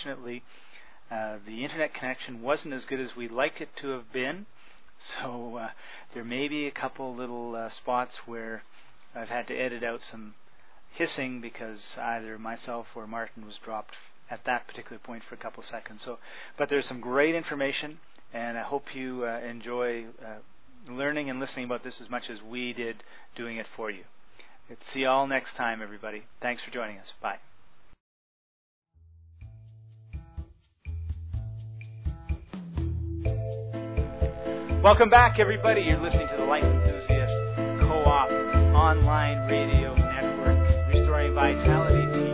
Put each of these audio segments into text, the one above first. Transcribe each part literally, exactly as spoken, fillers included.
unfortunately, uh, the internet connection wasn't as good as we'd like it to have been. So uh, there may be a couple little uh, spots where I've had to edit out some hissing because either myself or Martin was dropped at that particular point for a couple of seconds. So, but there's some great information, and I hope you uh, enjoy uh, learning and listening about this as much as we did doing it for you. See you all next time, everybody. Thanks for joining us. Bye. Welcome back, everybody. You're listening to the Life Enthusiast Co-op online radio network, restoring vitality to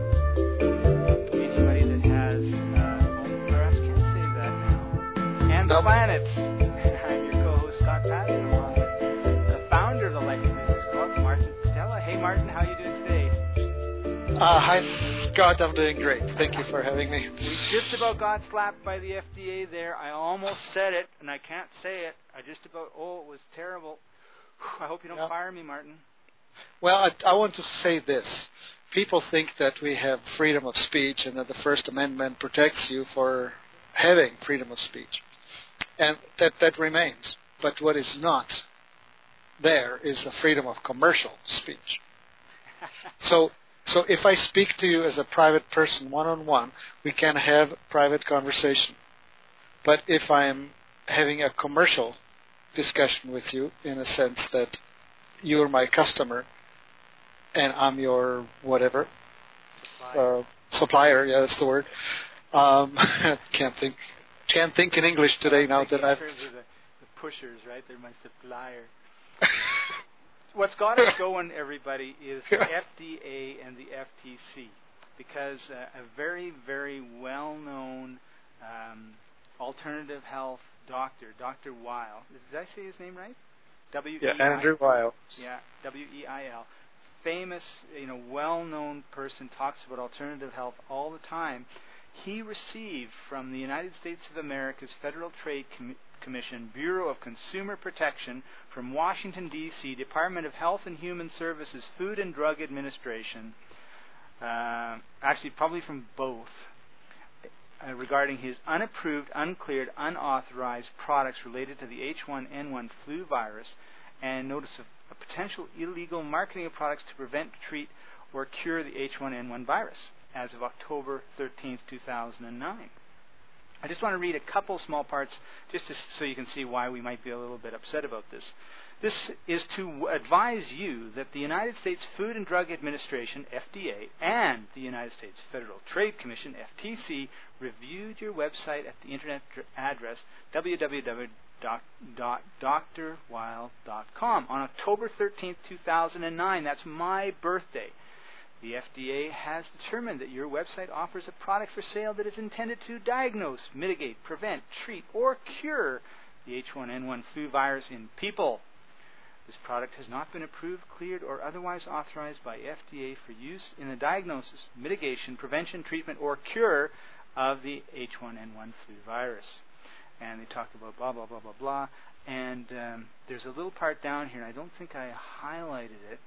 you. Anybody that has, uh, perhaps can't say that now, and the planet. I'm your co-host, Scott Patton, along with the founder of the Life Enthusiast Co-op, Martin Patella. Hey, Martin, how are you doing today? Uh, hi, Scott. I'm doing great. Thank you for having me. We just about got slapped by the F D A there. I almost said it, and I can't say it. I just about, oh, it was terrible. I hope you don't yeah. fire me, Martin. Well, I, I want to say this. People think that we have freedom of speech and that the First Amendment protects you for having freedom of speech. And that, that remains. But what is not there is the freedom of commercial speech. So so if I speak to you as a private person one-on-one, we can have private conversation. But if I'm having a commercial discussion with you, in a sense that you're my customer and I'm your whatever supplier, uh, supplier yeah, that's the word. Um, can't think, can't think in English today now that I've. In terms of the, the pushers, right? They're my supplier. What's got us going, everybody, is the F D A and the F T C, because uh, a very, very well-known um, alternative health doctor, Doctor Weil. Did I say his name right? W E I L. Yeah, Andrew Weil. Yeah, W E I L. Famous, you know, well-known person, talks about alternative health all the time. He received from the United States of America's Federal Trade Com- Commission, Bureau of Consumer Protection, from Washington, D C, Department of Health and Human Services, Food and Drug Administration, uh, actually probably from both, Uh, regarding his unapproved, uncleared, unauthorized products related to the H one N one flu virus, and notice of a potential illegal marketing of products to prevent, treat, or cure the H one N one virus as of October thirteenth, two thousand nine. I just want to read a couple small parts just to, so you can see why we might be a little bit upset about this. This is to advise you that the United States Food and Drug Administration, F D A, and the United States Federal Trade Commission, F T C, reviewed your website at the internet address w w w dot dr weil dot com on October thirteenth, two thousand nine. That's my birthday. The F D A has determined that your website offers a product for sale that is intended to diagnose, mitigate, prevent, treat, or cure the H one N one flu virus in people. This product has not been approved, cleared, or otherwise authorized by F D A for use in the diagnosis, mitigation, prevention, treatment, or cure of the H one N one flu virus. And they talk about blah, blah, blah, blah, blah. And um, there's a little part down here, and I don't think I highlighted it,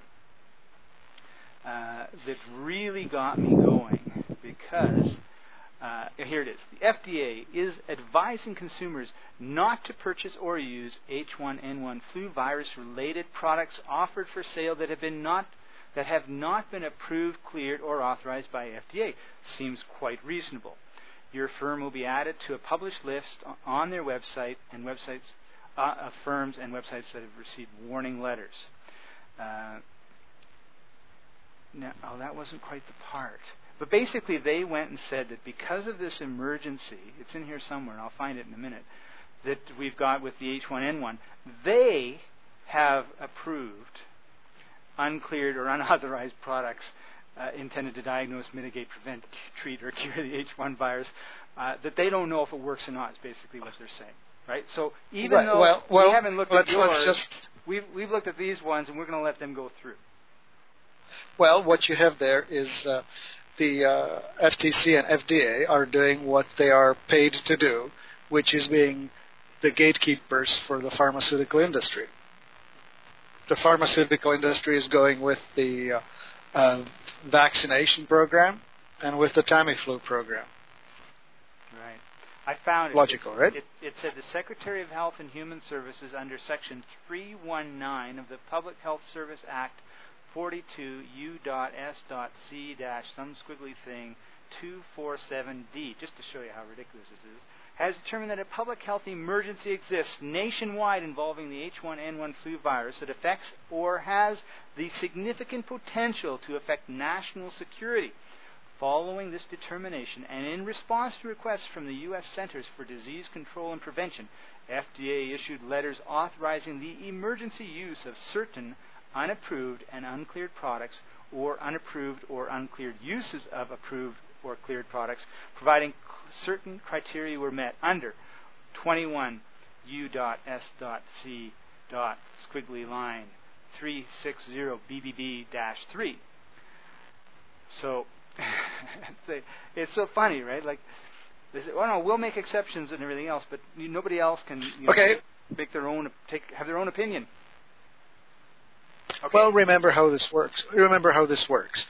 uh, that really got me going, because Uh, here it is. The F D A is advising consumers not to purchase or use H one N one flu virus-related products offered for sale that have been not that have not been approved, cleared, or authorized by F D A. Seems quite reasonable. Your firm will be added to a published list on their website and websites uh, of firms and websites that have received warning letters. Uh, now, oh, that wasn't quite the part. But basically, they went and said that because of this emergency, it's in here somewhere, and I'll find it in a minute, that we've got with the H one N one, they have approved uncleared or unauthorized products uh, intended to diagnose, mitigate, prevent, treat, or cure the H one virus, uh, that they don't know if it works or not, is basically what they're saying. Right? So even right, though well, well, we haven't looked let's, at yours, let's just... we've, we've looked at these ones, and we're going to let them go through. Well, what you have there is... Uh, The uh, F T C and F D A are doing what they are paid to do, which is being the gatekeepers for the pharmaceutical industry. The pharmaceutical industry is going with the uh, uh, vaccination program and with the Tamiflu program. Right. I found it. Logical, it, right? It, it said the Secretary of Health and Human Services under Section three nineteen of the Public Health Service Act forty-two U.S.C some squiggly thing two forty-seven D, just to show you how ridiculous this is, has determined that a public health emergency exists nationwide involving the H one N one flu virus that affects or has the significant potential to affect national security. Following this determination, and in response to requests from the U S Centers for Disease Control and Prevention, F D A issued letters authorizing the emergency use of certain unapproved and uncleared products, or unapproved or uncleared uses of approved or cleared products, providing certain criteria were met under twenty-one U.S.C. squiggly line three sixty B B B three. So it's so funny, right? Like, they say, "Oh no, we'll make exceptions and everything else," but nobody else can, you know, okay. make their own, take, have their own opinion. Okay. Well, remember how this works. Remember how this works.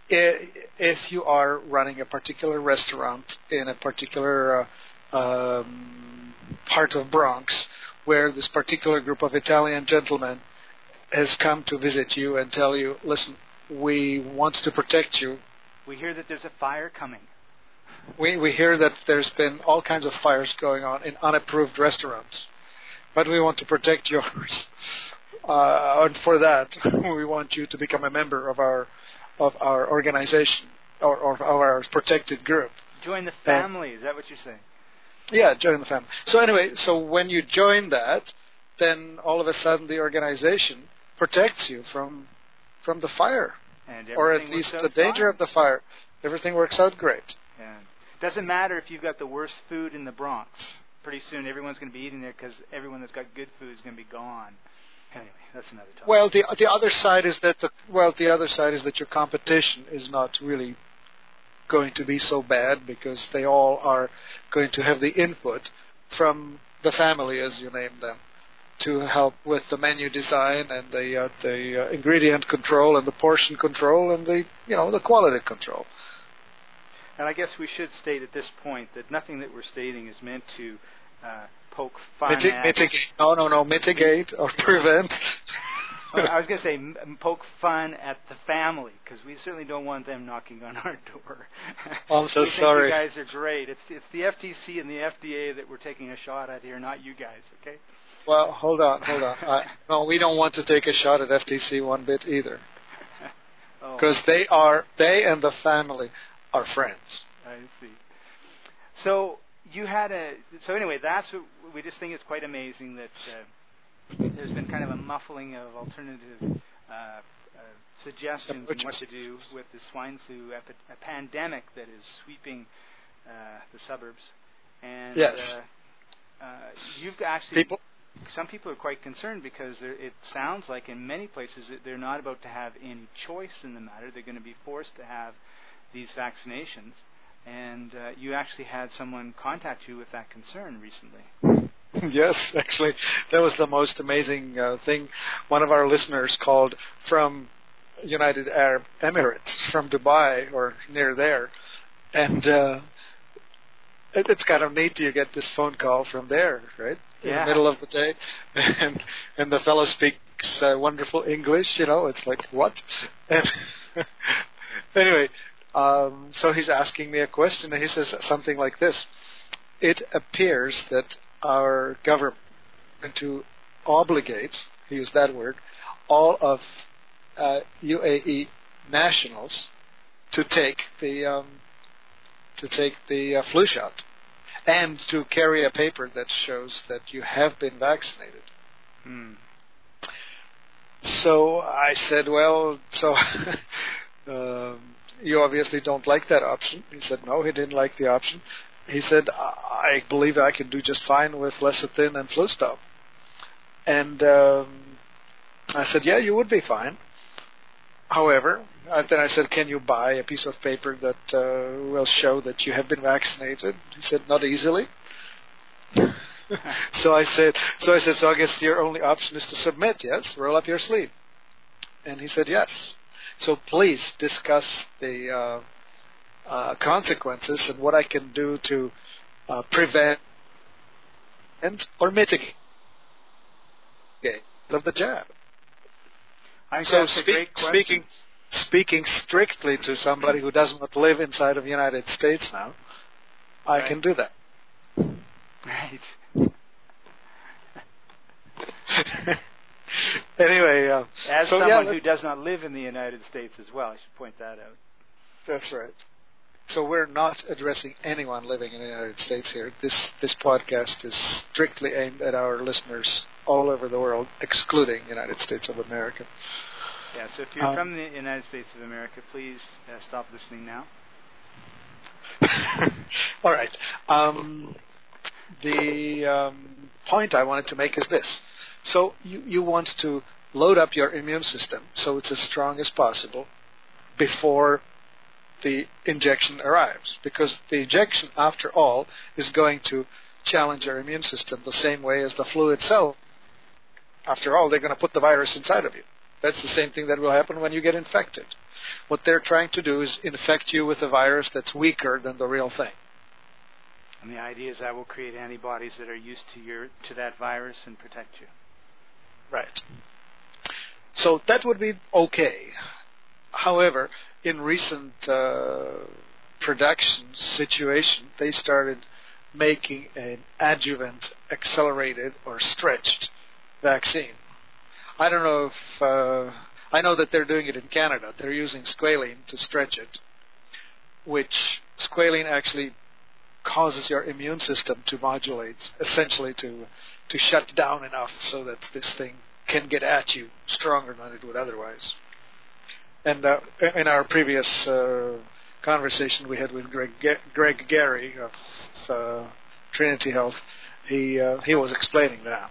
If you are running a particular restaurant in a particular uh, um, part of Bronx, where this particular group of Italian gentlemen has come to visit you and tell you, "Listen, we want to protect you. We hear that there's a fire coming. We we hear that there's been all kinds of fires going on in unapproved restaurants, but we want to protect yours. Uh, and for that, we want you to become a member of our of our organization or, or of our protected group. Join the family." And, is that what you're saying? Yeah, join the family. So anyway, so when you join that, then all of a sudden the organization protects you from from the fire. And or at least the danger fine. of the fire. Everything works out great. Yeah. Doesn't matter if you've got the worst food in the Bronx. Pretty soon everyone's going to be eating there because everyone that's got good food is going to be gone. Anyway, that's another topic. Well, the the other side is that the well the other side is that your competition is not really going to be so bad because they all are going to have the input from the family, as you name them, to help with the menu design and the uh, the uh, ingredient control and the portion control and the you know the quality control. And I guess we should state at this point that nothing that we're stating is meant to uh, poke fun Miti- at. Mitigate? No, no, no. Mitigate or prevent. Well, I was going to say m- poke fun at the family because we certainly don't want them knocking on our door. Oh, I'm so we sorry. Think you guys are great. It's it's the F T C and the F D A that we're taking a shot at here, not you guys. Okay. Well, hold on, hold on. I, no, we don't want to take a shot at F T C one bit either, because oh. they are they and the family are friends. I see. So you had a so anyway. That's what we just think it's quite amazing that uh, there's been kind of a muffling of alternative uh, uh, suggestions on what to do with the swine flu epi- a pandemic that is sweeping uh, the suburbs. And yes, uh, uh, you've actually. People. Some people are quite concerned because it sounds like in many places that they're not about to have any choice in the matter. They're going to be forced to have these vaccinations. And uh, you actually had someone contact you with that concern recently. Yes, actually, that was the most amazing uh, thing. One of our listeners called from United Arab Emirates, from Dubai or near there. And uh, it, it's kind of neat you get this phone call from there, right? In yeah. the middle of the day, and and the fellow speaks uh, wonderful English. You know, it's like what? And anyway, um, so he's asking me a question, and he says something like this: "It appears that our government to obligate, he used that word, all of uh, U A E nationals to take the um, to take the uh, flu shot." And to carry a paper that shows that you have been vaccinated. Hmm. So I said, well, so um, you obviously don't like that option. He said, no, he didn't like the option. He said, I believe I can do just fine with lecithin and Flustop. And um, I said, yeah, you would be fine. However, uh, then I said, can you buy a piece of paper that uh, will show that you have been vaccinated? He said, not easily. so I said, so I said, so I guess your only option is to submit, yes? Roll up your sleeve. And he said, yes. So please discuss the uh, uh, consequences and what I can do to uh, prevent or mitigate of the jab. I think So that's a speak, great question. speaking speaking strictly to somebody who does not live inside of the United States now, I Right. can do that. Right. Anyway, uh, As so someone yeah, who does not live in the United States as well, I should point that out. that's right. So we're not addressing anyone living in the United States here. This this podcast is strictly aimed at our listeners all over the world, excluding the United States of America. Yeah, so if you're Um, from the United States of America, please uh, stop listening now. All right. Um, the um, point I wanted to make is this. So you, you want to load up your immune system so it's as strong as possible before the injection arrives. Because the injection, after all, is going to challenge your immune system the same way as the flu itself. After all, they're going to put the virus inside of you. That's the same thing that will happen when you get infected. What they're trying to do is infect you with a virus that's weaker than the real thing. And the idea is that will create antibodies that are used to your to that virus and protect you. Right. So that would be okay. However, in recent uh, production situation, they started making an adjuvant accelerated or stretched vaccine. I don't know if... Uh, I know that they're doing it in Canada. They're using squalene to stretch it, which squalene actually causes your immune system to modulate, essentially to to shut down enough so that this thing can get at you stronger than it would otherwise. And uh, in our previous uh, conversation we had with Greg, Greg Gary of uh, Trinity Health, he uh, he was explaining that.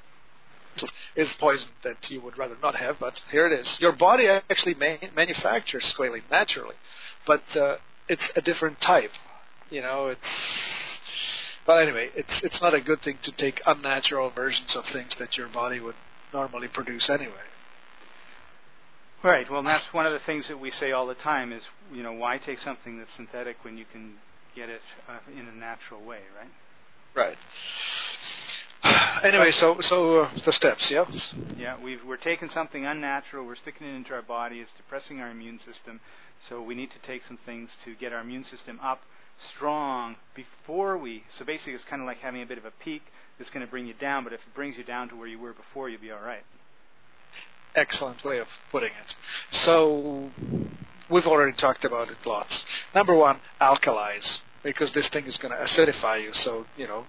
Is poison that you would rather not have, but here it is. Your body actually ma- manufactures squalene naturally, but uh, it's a different type. You know, it's. But anyway, it's it's not a good thing to take unnatural versions of things that your body would normally produce anyway. Right. Well, that's one of the things that we say all the time is, you know, why take something that's synthetic when you can get it uh, in a natural way, right? Right. Anyway, so so uh, the steps, yeah? Yeah, we've, we're taking something unnatural, we're sticking it into our body, it's depressing our immune system, so we need to take some things to get our immune system up strong before we, so basically it's kind of like having a bit of a peak that's going to bring you down, but if it brings you down to where you were before, you'll be all right. Excellent way of putting it. So we've already talked about it lots. Number one, alkalize, because this thing is going to acidify you, so, you know,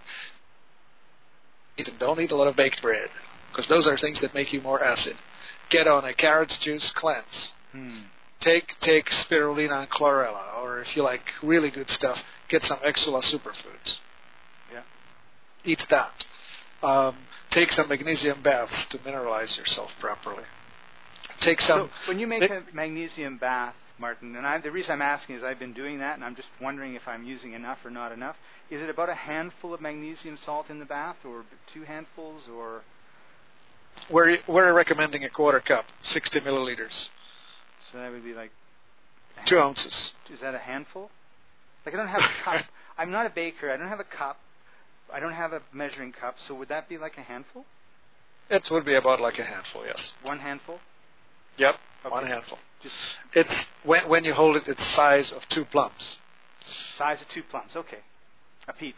don't eat a lot of baked bread, because those are things that make you more acid. Get on a carrot juice cleanse. Hmm. Take take spirulina and chlorella, or if you like really good stuff, get some Exula superfoods. Yeah. Eat that. Um, take some magnesium baths to mineralize yourself properly. Take some. So when you make a magnesium bath, Martin, and I, the reason I'm asking is I've been doing that, and I'm just wondering if I'm using enough or not enough. Is it about a handful of magnesium salt in the bath, or two handfuls, or? We're we're recommending a quarter cup, sixty milliliters. So that would be like two ounces. Is that a handful? Like I don't have a cup. I'm not a baker. I don't have a cup. I don't have a measuring cup. So would that be like a handful? It would be about like a handful, yes. One handful? Yep, okay. one handful. Just it's when when you hold it, it's size of two plums. Size of two plums. Okay, a peach.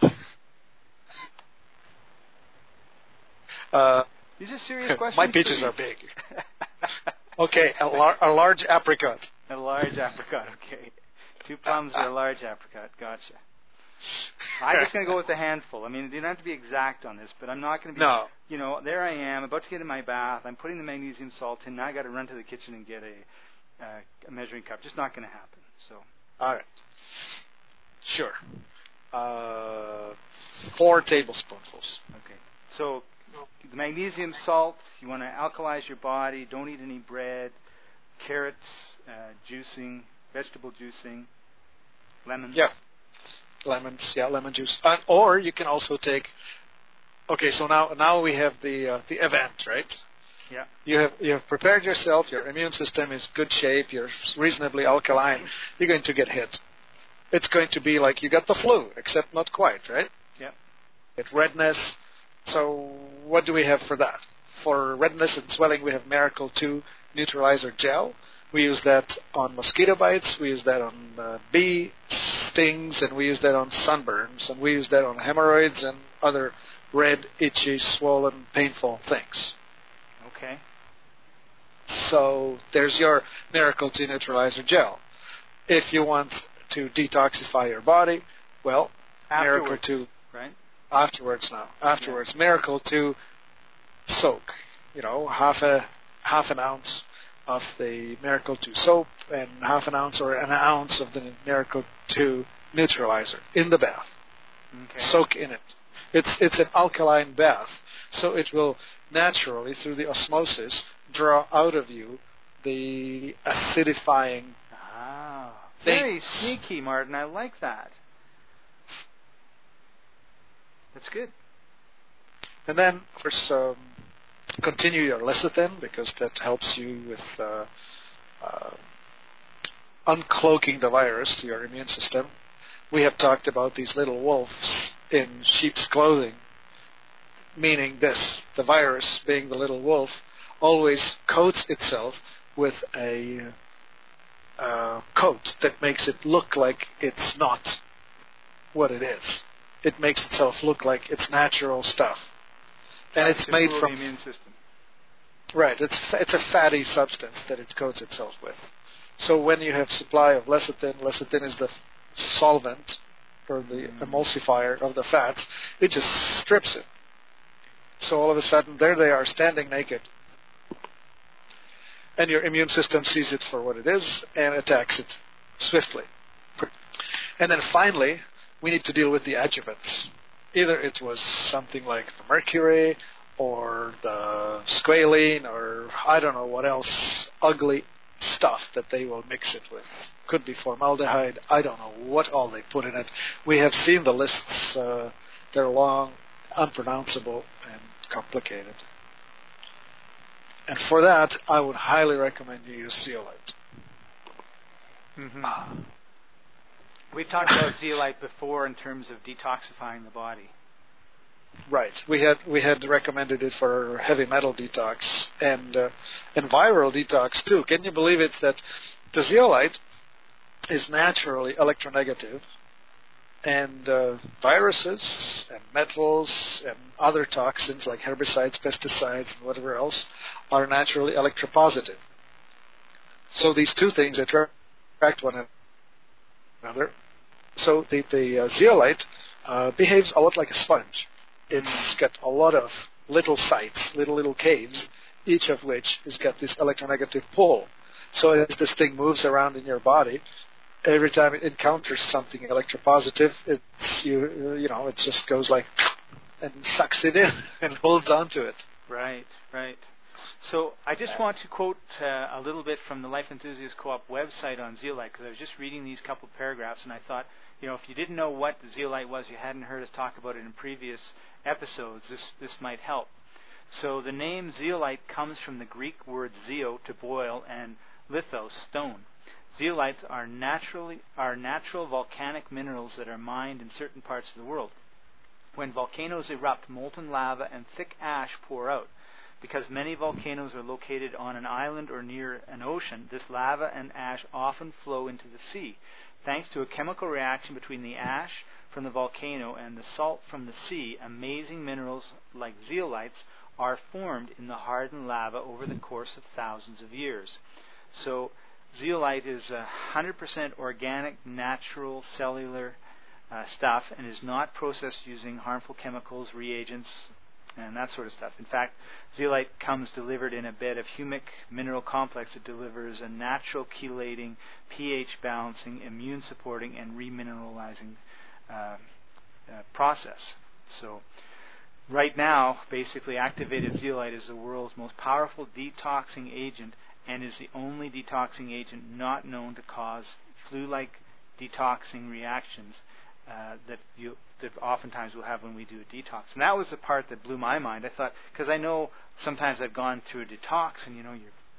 Uh, These are serious questions. My peaches are big. Okay, a, lar- a large apricot. A large apricot. Okay, two plums or a large apricot. Gotcha. I'm just going to go with a handful. I mean, you don't have to be exact on this, but I'm not going to be. No. You know, there I am, about to get in my bath. I'm putting the magnesium salt in. Now I got to run to the kitchen and get a, uh, a measuring cup. Just not going to happen. So. All right. Sure. Uh, four tablespoonfuls. Okay. So the magnesium salt. You want to alkalize your body. Don't eat any bread. Carrots, uh, juicing, vegetable juicing, lemons. Yeah. Lemons, yeah, lemon juice. Uh, or you can also take. Okay, so now now we have the uh, the event, right? Yeah. You have you have prepared yourself. Your immune system is good shape. You're reasonably alkaline. You're going to get hit. it's going to be like you got the flu, except not quite, right? Yep. Get redness. So what do we have for that? For redness and swelling, we have Miracle two Neutralizer Gel. We use that on mosquito bites, we use that on uh, bee stings, and we use that on sunburns, and we use that on hemorrhoids and other red, itchy, swollen, painful things. Okay. So there's your Miracle two Neutralizer Gel. If you want to detoxify your body, well, Afterwards, Miracle two. right? Afterwards now. Afterwards. Yeah. Miracle two Soak. You know, half a half an ounce of the Miracle two soap and half an ounce or an ounce of the Miracle two Neutralizer in the bath. Okay. Soak in it. It's it's an alkaline bath, so it will naturally, through the osmosis, draw out of you the acidifying. Ah, things. very sneaky, Martin. I like that. That's good. And then, of course, um, continue your lecithin, because that helps you with uh, uh, uncloaking the virus to your immune system. We have talked about these little wolves in sheep's clothing, meaning this, the virus, being the little wolf, always coats itself with a uh, coat that makes it look like it's not what it is. It makes itself look like it's natural stuff. And it's made from the immune system. Right, it's it's a fatty substance that it coats itself with. So when you have supply of lecithin, lecithin is the solvent or the mm. emulsifier of the fats, it just strips it. So all of a sudden, there they are, standing naked. And your immune system sees it for what it is and attacks it swiftly. And then finally, we need to deal with the adjuvants. Either it was something like the mercury or the squalene or I don't know what else, ugly stuff that they will mix it with. Could be formaldehyde. I don't know what all they put in it. We have seen the lists. Uh, they're long, unpronounceable, and complicated. And for that, I would highly recommend you use zeolite. Mm-hmm. Ah. We've talked about zeolite before in terms of detoxifying the body. Right. We had we had recommended it for heavy metal detox and uh, and viral detox too. Can you believe it that the zeolite is naturally electronegative, and uh, viruses and metals and other toxins like herbicides, pesticides, and whatever else are naturally electropositive. So these two things attract one another. So the, the uh, zeolite uh, behaves a lot like a sponge. It's got a lot of little sites, little, little caves, each of which has got this electronegative pull. So as this thing moves around in your body, every time it encounters something electropositive, it's, you, you know, it just goes like and sucks it in and holds onto it. Right, right. So I just want to quote uh, a little bit from the Life Enthusiast Co-op website on zeolite, because I was just reading these couple of paragraphs, and I thought, you know, if you didn't know what the zeolite was, you hadn't heard us talk about it in previous episodes, this this might help. So the name zeolite comes from the Greek word zeo, to boil, and lithos, stone. Zeolites are naturally are natural volcanic minerals that are mined in certain parts of the world. When volcanoes erupt, molten lava and thick ash pour out. Because many volcanoes are located on an island or near an ocean, this lava and ash often flow into the sea. Thanks to a chemical reaction between the ash from the volcano and the salt from the sea, amazing minerals like zeolites are formed in the hardened lava over the course of thousands of years. So zeolite is one hundred percent organic, natural, cellular uh, stuff and is not processed using harmful chemicals, reagents, and that sort of stuff. In fact, zeolite comes delivered in a bed of humic mineral complex that delivers a natural chelating, pH balancing, immune supporting, and remineralizing uh, uh, process. So right now, basically, activated zeolite is the world's most powerful detoxing agent and is the only detoxing agent not known to cause flu-like detoxing reactions uh, that you that oftentimes we'll have when we do a detox. And that was the part that blew my mind. I thought, because I know sometimes I've gone through a detox and, you know, you're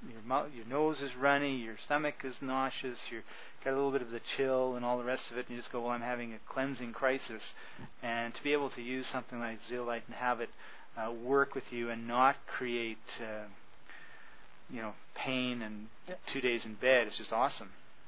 your mouth, your nose is runny, your stomach is nauseous, you've got a little bit of the chill and all the rest of it, and you just go, well, I'm having a cleansing crisis. And to be able to use something like zeolite and have it uh, work with you and not create, uh, you know, pain and two days in bed is just awesome.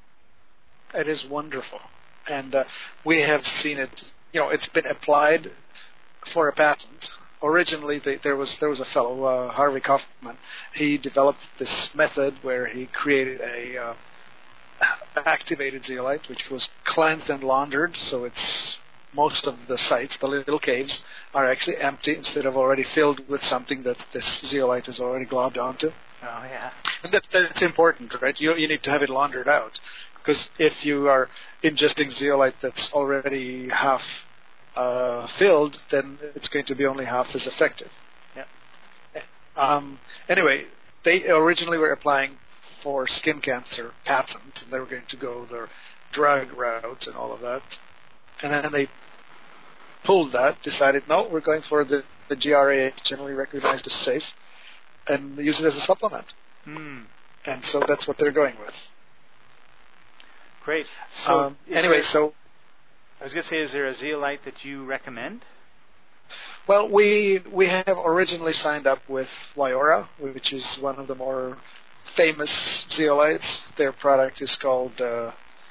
It is wonderful. And uh, we have seen it, you know, it's been applied for a patent. Originally, they, there was there was a fellow, uh, Harvey Kaufman. He developed this method where he created a uh, activated zeolite, which was cleansed and laundered. So it's most of the sites, the little caves, are actually empty instead of already filled with something that this zeolite is already globbed onto. Oh yeah, and that, that's important, right? You you need to have it laundered out, because if you are ingesting zeolite that's already half Uh, filled, then it's going to be only half as effective. Yep. Um, anyway, they originally were applying for skin cancer patent, and they were going to go their drug route and all of that. And then they pulled that, decided, no, we're going for the, the G R A, generally recognized as safe, and use it as a supplement. Mm. And so that's what they're going with. Great. So um, anyway, there... so... I was going to say, is there a zeolite that you recommend? Well, we we have originally signed up with Wyora, which is one of the more famous zeolites. Their product is called uh,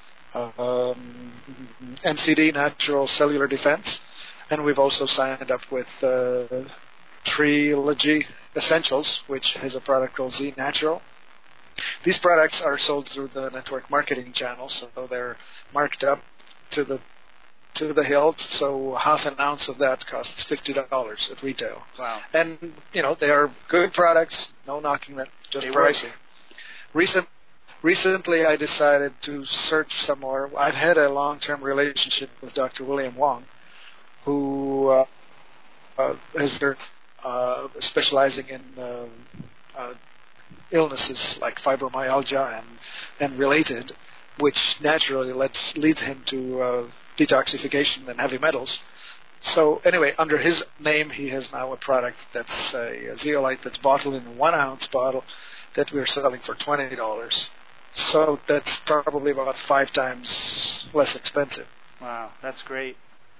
um, N C D, Natural Cellular Defense. And we've also signed up with uh, Trilogy Essentials, which has a product called Z Natural. These products are sold through the network marketing channel, so they're marked up to the to the hilt, so half an ounce of that costs fifty dollars at retail. Wow. And, you know, they are good products, no knocking them, just they pricing. Recent, recently I decided to search some more. I've had a long-term relationship with Doctor William Wong, who uh, uh, is uh, specializing in uh, uh, illnesses like fibromyalgia and, and related, which naturally leads, leads him to uh, detoxification and heavy metals. So anyway, under his name, he has now a product that's a, a zeolite that's bottled in a one ounce bottle that we're selling for twenty dollars. So that's probably about five times less expensive. Wow, that's great.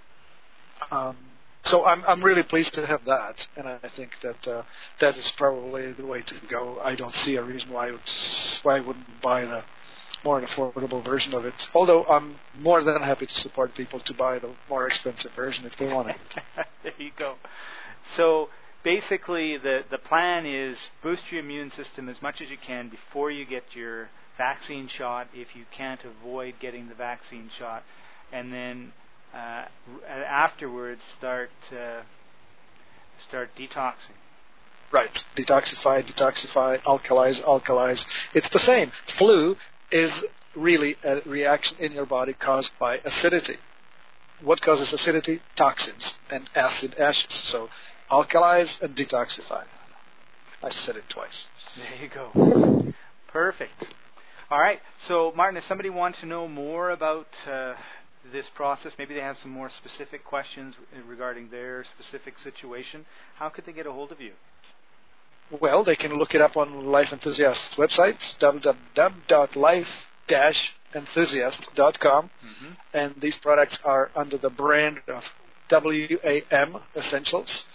Um, so I'm I'm really pleased to have that, and I think that uh, that is probably the way to go. I don't see a reason why I would, why I wouldn't buy the more an affordable version of it. Although I'm more than happy to support people to buy the more expensive version if they want it. There you go. So basically the, the plan is boost your immune system as much as you can before you get your vaccine shot, if you can't avoid getting the vaccine shot, and then uh, afterwards start uh, start detoxing. Right. Detoxify, detoxify, alkalize, alkalize. It's the same. Flu is really a reaction in your body caused by acidity. What causes acidity? Toxins and acid ashes. So alkalize and detoxify. I said it twice. There you go. Perfect. All right. So, Martin, if somebody wants to know more about uh, this process, maybe they have some more specific questions regarding their specific situation, how could they get a hold of you? Well, they can look it up on Life Enthusiast's website, w w w dot life dash enthusiast dot com. Mm-hmm. And these products are under the brand of W A M Essentials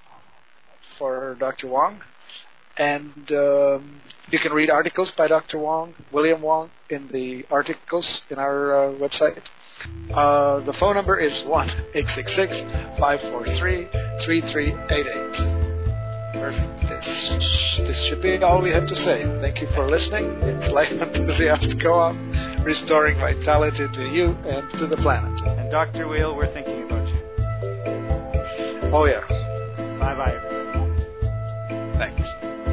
for Doctor Wong. And um, you can read articles by Doctor Wong, William Wong, in the articles in our uh, website. Uh, the phone number is one eight six six, five four three, three three eight eight. Perfect. This, this should be all we have to say. Thank you for listening. It's Life Enthusiast Co-op, restoring vitality to you and to the planet. And Doctor Whale, we're thinking about you. Oh, yeah. Bye-bye, everyone. Thanks.